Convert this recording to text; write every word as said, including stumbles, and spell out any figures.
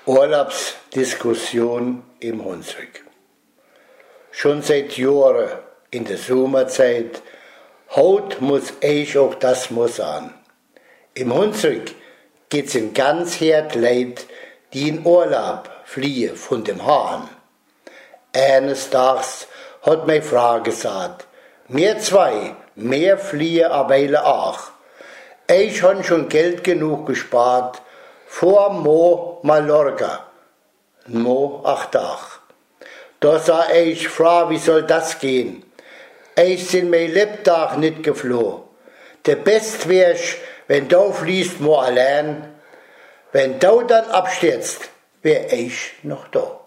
Urlaubsdiskussion im Hunsrück. Schon seit Jahren in der Sommerzeit, heute muss ich auch das muss an. Im Hunsrück geht's in ganz Herd Leid, die in Urlaub fliehen von dem Hahn. Eines Tages hat meine Frau gesagt, mir zwei, mehr fliehen aber auch. Ich han schon Geld genug gespart, vor Mo Mallorca, Mo acht Tag. Da sah ich, Frau, wie soll das gehen? Ich sind mein Lebtag nicht geflohen. Der Best wär's, wenn du fließt, mo allein. Wenn du dann abstürzt, wär ich noch da.